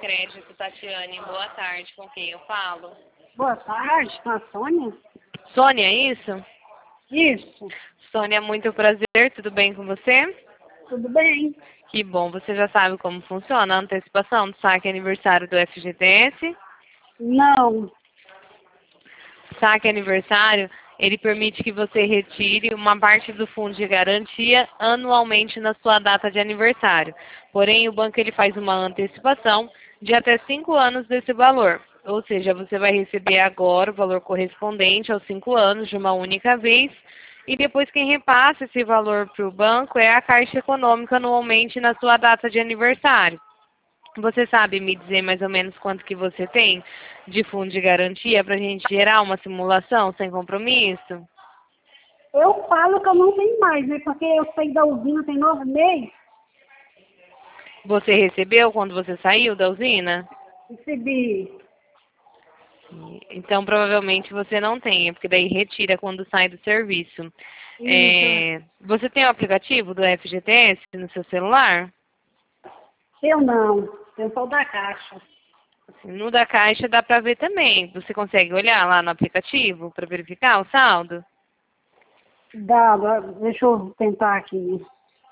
crédito, Tatiane. Boa tarde, com quem eu falo? Boa tarde, com a Sônia? Sônia, é isso? Isso, Sônia, muito prazer, tudo bem com você? tudo bem. Que bom, você já sabe como funciona a antecipação do saque aniversário do FGTS? Não, Saque aniversário, ele permite que você retire uma parte do fundo de garantia anualmente na sua data de aniversário. Porém, o banco ele faz uma antecipação de até 5 anos desse valor. Ou seja, você vai receber agora o valor correspondente aos 5 anos de uma única vez. E depois quem repassa esse valor para o banco é a Caixa Econômica anualmente na sua data de aniversário. Você sabe me dizer mais ou menos quanto que você tem de fundo de garantia para a gente gerar uma simulação sem compromisso? eu falo que eu não tenho mais, né? Porque eu saí da usina tem 9 meses, Você recebeu quando você saiu da usina? recebi. Então provavelmente você não tem, porque daí retira quando sai do serviço. Isso, Você tem o aplicativo do FGTS no seu celular? eu não, eu sou da Caixa. No da Caixa dá para ver também. Você consegue olhar lá no aplicativo para verificar o saldo? Deixa eu tentar aqui.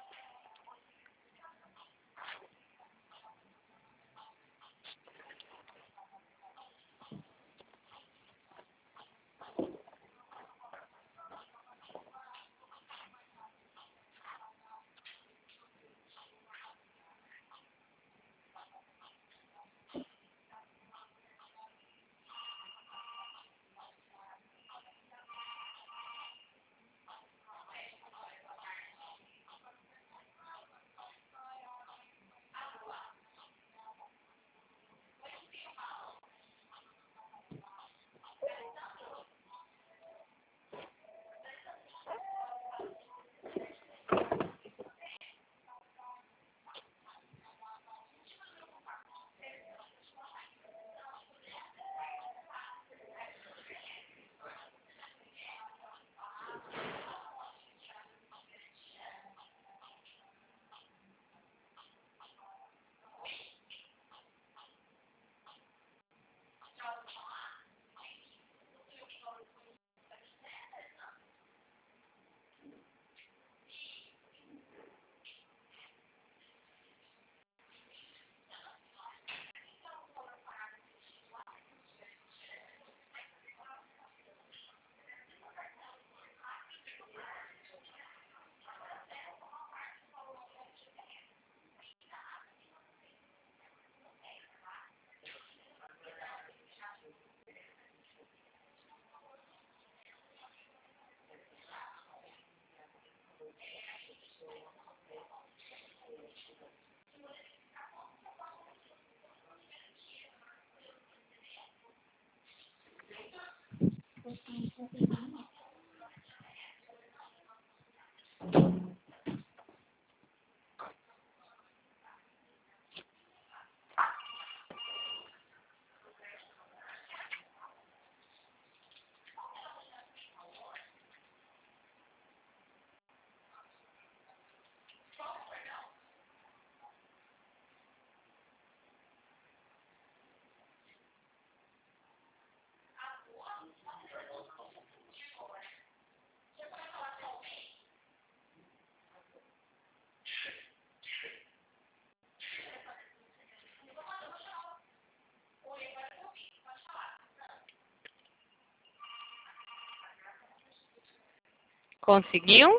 Conseguiu?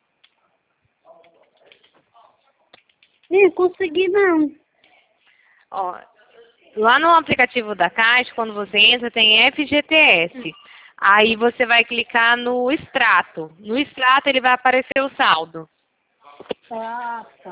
Ih, consegui não. Ó, lá no aplicativo da Caixa, quando você entra, tem FGTS. Aí você vai clicar no extrato. No extrato ele vai aparecer o saldo. Ah, tá.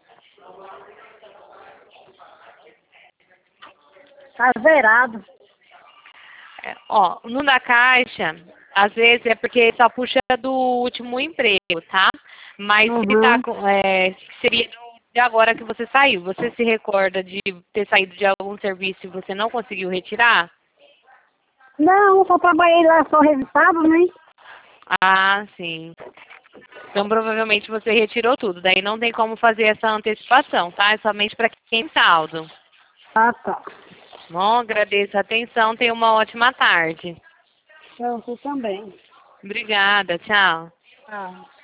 Tá zerado. Ó, no da Caixa, às vezes é porque só puxa do último emprego, tá? Mas se tá Uhum. seria de agora que você saiu. Você se recorda de ter saído de algum serviço e você não conseguiu retirar? Não, só trabalhei lá só resultado, né? Ah, sim. Então provavelmente você retirou tudo. Daí não tem como fazer essa antecipação, tá? É somente para quem tem saldo. Ah, tá. Bom, agradeço a atenção. Tenha uma ótima tarde. Eu você também. Obrigada. Tchau. Ah.